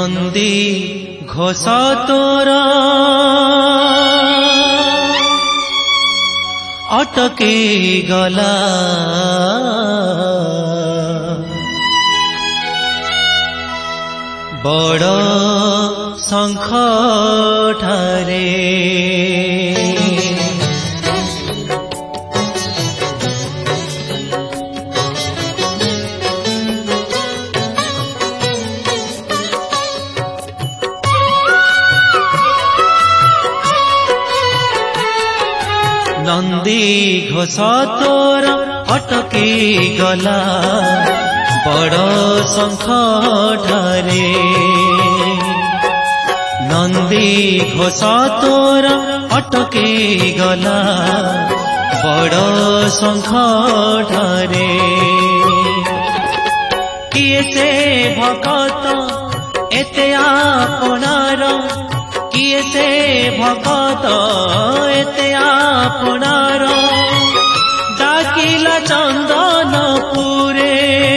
नंदी घोष तोर अटकी गला बड़ शंख ठारे नंदी घोष तोर अटकी गला बड़ शंख ठारे नंदी घोष तोर अटकी गला बड़ शंख ठारे किए से भगत एते आपनार किए से भगत एते आपनार डाकिला चंदनपुरे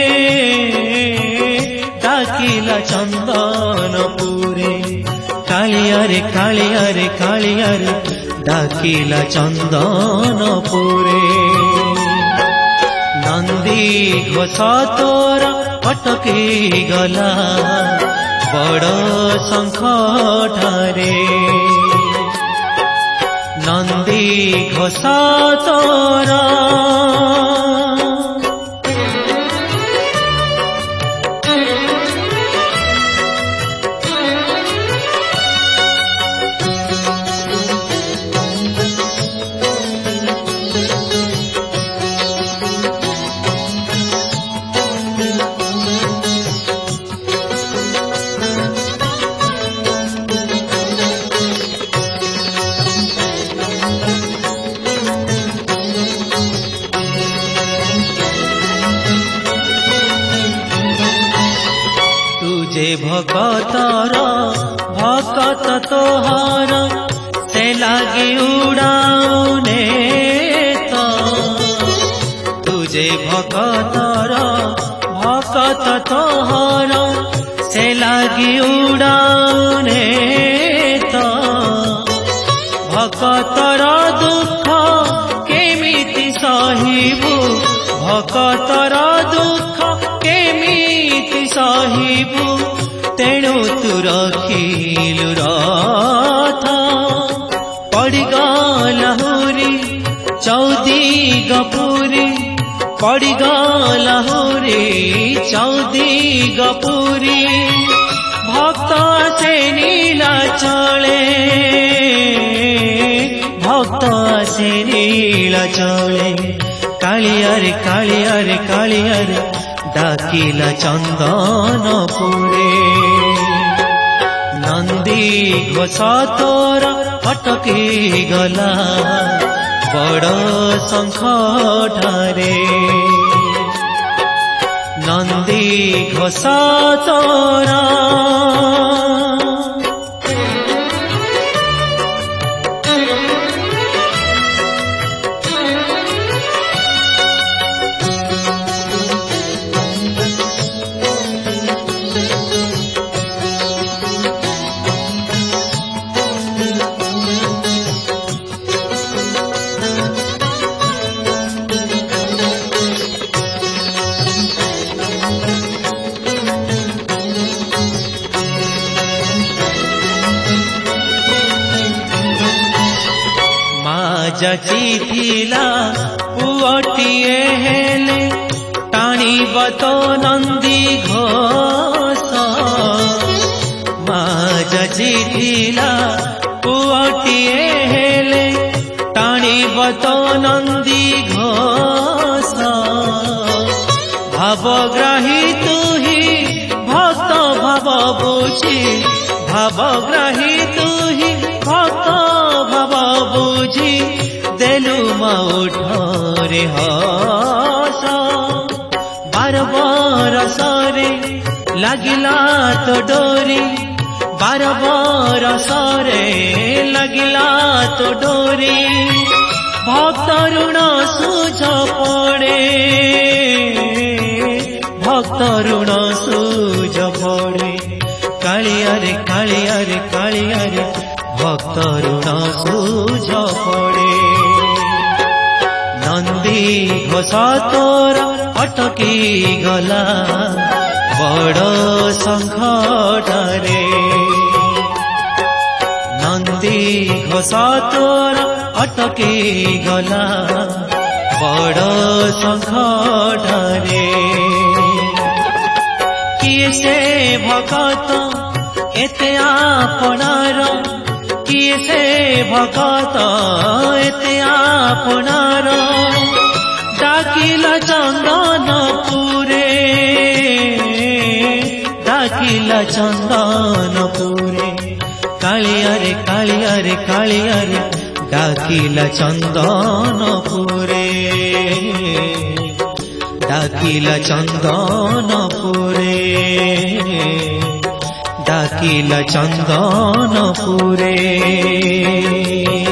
डाकिला चंदनपुरे कालियारे कालियारे कालियारे डाकिला चंदनपुरे नंदी घोष तोर अटकी गला बड़ शंख ठारे नंदी घोष तोर भगतर भगत तोहर से लागे उड़ाने तो तुझे भगतर भगत तोहर से लागे उड़ाने तो भगतर दुख केमिति सहिबु भगतर दुख केमिति सहिबु तेणु तू रखिलु रथ पड़गला हुरी चौदी गपुरी पड़गला हुरी चौदी गपुरी भक्त से नीला चले भक्त से नीला चले कालियारे कालियारे कालियारे डाकिला चंदनपुरे नंदी घोष तोर अटकी गला बड़ शंख ठारे नंदी घोष तोर जचिथिला पुअटिए हेले टाणीब तो नंदी घोष माँ जचिथिला पुअटिए हेले टाणीब तो नंदी घोष भावग्राही तू ही भक्त भाव बुझी भावग्राही तू ही भक्त भाव बुझी देलु मौठरे हस बार बरसरे लागिला तो डोरी बार बरसरे लागिला तो डोरी भक्त ऋण सुझ पड़े भक्त ऋण सुझ पड़े कालिया रे कालिया रे कालिया रे भक्त ऋण सूझ पड़े नंदी घोष तोर अटकी गला बड़ संकटरे नंदी घोष तोर अटकी गला बड़ संकटरे किए से भगत एते आपनार किए से भगत एते आपनार डाकिला चंदनपुरे डाकिला चंदनपुरे कालिया रे कालिया रे कालिया रे डाकिला चंदनपुरे डाकिला चंदनपुरे डाकिला चंदनपुरे।